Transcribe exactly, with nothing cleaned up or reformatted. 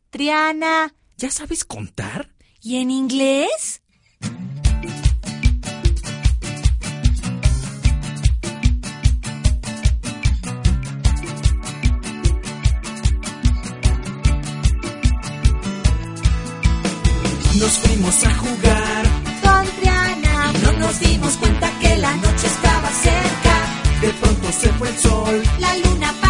Triana. ¿Ya sabes contar? ¿Y en inglés? Nos fuimos a jugar Con Triana. y no nos dimos cuenta que la noche estaba cerca. De pronto se fue el sol. La luna